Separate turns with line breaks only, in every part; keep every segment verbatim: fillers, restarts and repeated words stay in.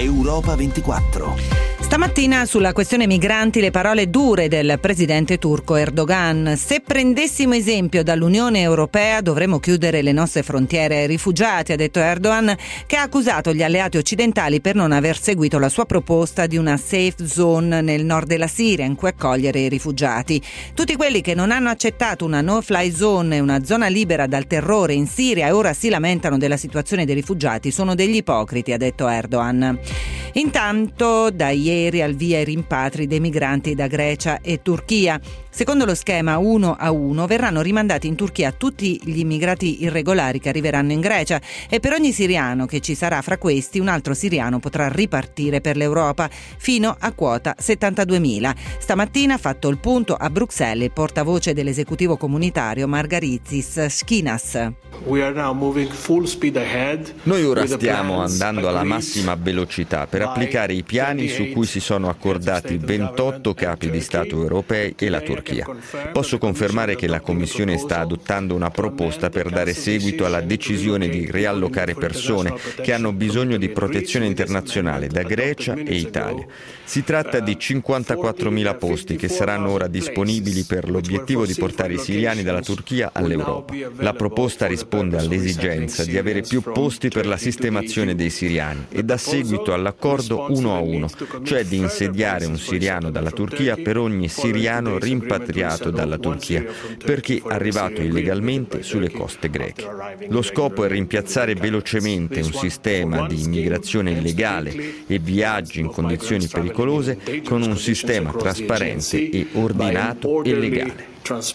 Europa ventiquattro.
Stamattina sulla questione migranti le parole dure del presidente turco Erdogan. Se prendessimo esempio dall'Unione Europea dovremmo chiudere le nostre frontiere ai rifugiati, ha detto Erdogan, che ha accusato gli alleati occidentali per non aver seguito la sua proposta di una safe zone nel nord della Siria in cui accogliere i rifugiati. Tutti quelli che non hanno accettato una no-fly zone e una zona libera dal terrore in Siria e ora si lamentano della situazione dei rifugiati sono degli ipocriti, ha detto Erdogan. Intanto da ieri al via i rimpatri dei migranti da Grecia e Turchia. Secondo lo schema uno a uno verranno rimandati in Turchia tutti gli immigrati irregolari che arriveranno in Grecia e per ogni siriano che ci sarà fra questi un altro siriano potrà ripartire per l'Europa fino a quota settantaduemila. Stamattina ha fatto il punto a Bruxelles il portavoce dell'esecutivo comunitario Margaritis Schinas.
Noi ora stiamo andando alla massima velocità per applicare i piani su cui si sono accordati ventotto capi di Stato europei e la Turchia. Posso confermare che la Commissione sta adottando una proposta per dare seguito alla decisione di riallocare persone che hanno bisogno di protezione internazionale da Grecia e Italia. Si tratta di cinquantaquattromila posti che saranno ora disponibili per l'obiettivo di portare i siriani dalla Turchia all'Europa. La proposta risponde all'esigenza di avere più posti per la sistemazione dei siriani e dà seguito all'accordo uno a uno, cioè di insediare un siriano dalla Turchia per ogni siriano rimpatriato dalla Turchia, perché arrivato illegalmente sulle coste greche. Lo scopo è rimpiazzare velocemente un sistema di immigrazione illegale e viaggi in condizioni pericolose con un sistema trasparente e ordinato e legale.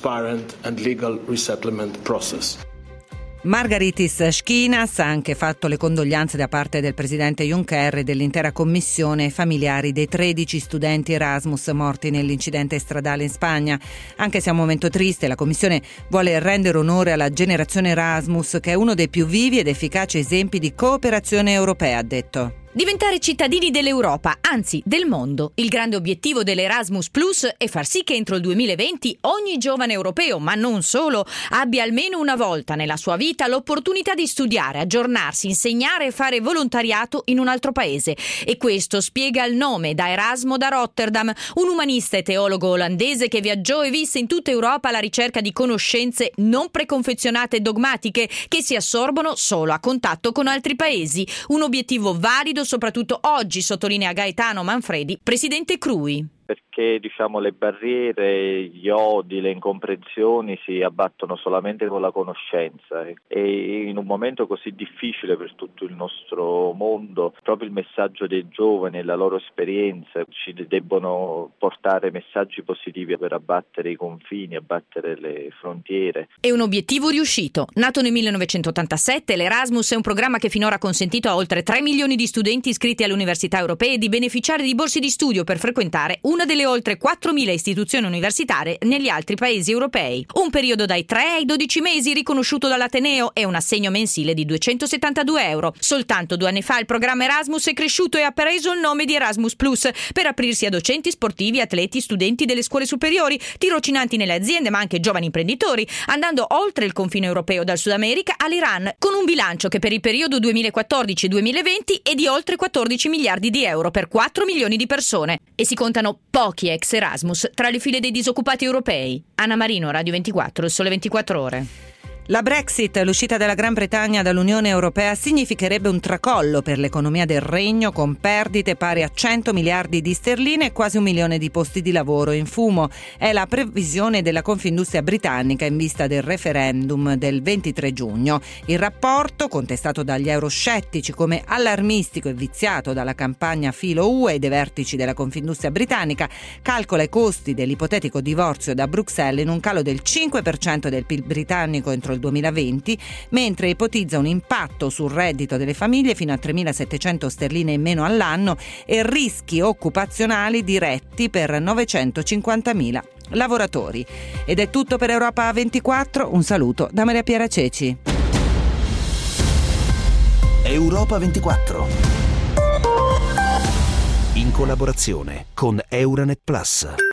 Margaritis Schinas ha anche fatto le condoglianze da parte del presidente Juncker e dell'intera commissione ai familiari dei tredici studenti Erasmus morti nell'incidente stradale in Spagna. Anche se è un momento triste, la commissione vuole rendere onore alla generazione Erasmus, che è uno dei più vivi ed efficaci esempi di cooperazione europea, ha detto.
Diventare cittadini dell'Europa, anzi del mondo. Il grande obiettivo dell'Erasmus Plus è far sì che entro il duemilaventi ogni giovane europeo, ma non solo, abbia almeno una volta nella sua vita l'opportunità di studiare, aggiornarsi, insegnare e fare volontariato in un altro paese. E questo spiega il nome da Erasmo da Rotterdam, un umanista e teologo olandese che viaggiò e visse in tutta Europa alla ricerca di conoscenze non preconfezionate e dogmatiche che si assorbono solo a contatto con altri paesi. Un obiettivo valido soprattutto oggi, sottolinea Gaetano Manfredi, presidente C R U I.
Perché diciamo le barriere, gli odi, le incomprensioni si abbattono solamente con la conoscenza e in un momento così difficile per tutto il nostro mondo proprio il messaggio dei giovani e la loro esperienza ci debbono portare messaggi positivi per abbattere i confini, abbattere le frontiere.
È un obiettivo riuscito. Nato nel millenovecentottantasette, l'Erasmus è un programma che finora ha consentito a oltre tre milioni di studenti iscritti alle università europee di beneficiare di borse di studio per frequentare una delle oltre quattromila istituzioni universitarie negli altri paesi europei. Un periodo dai tre ai dodici mesi riconosciuto dall'Ateneo e un assegno mensile di duecentosettantadue euro. Soltanto due anni fa il programma Erasmus è cresciuto e ha preso il nome di Erasmus Plus per aprirsi a docenti, sportivi, atleti, studenti delle scuole superiori, tirocinanti nelle aziende ma anche giovani imprenditori, andando oltre il confine europeo dal Sud America all'Iran, con un bilancio che per il periodo duemilaquattordici duemilaventi è di oltre quattordici miliardi di euro per quattro milioni di persone. E si contano pochi ex Erasmus tra le file dei disoccupati europei. Anna Marino, Radio ventiquattro, Il Sole ventiquattro Ore.
La Brexit, l'uscita della Gran Bretagna dall'Unione Europea, significherebbe un tracollo per l'economia del Regno, con perdite pari a cento miliardi di sterline e quasi un milione di posti di lavoro in fumo. È la previsione della Confindustria britannica in vista del referendum del ventitré giugno. Il rapporto, contestato dagli euroscettici come allarmistico e viziato dalla campagna filo U E e dei vertici della Confindustria britannica, calcola i costi dell'ipotetico divorzio da Bruxelles in un calo del cinque per cento del P I L britannico entro il duemilaventi, mentre ipotizza un impatto sul reddito delle famiglie fino a tremilasettecento sterline in meno all'anno e rischi occupazionali diretti per novecentocinquantamila lavoratori. Ed è tutto per Europa ventiquattro. Un saluto da Maria Piera Ceci.
Europa ventiquattro, in collaborazione con Euranet Plus.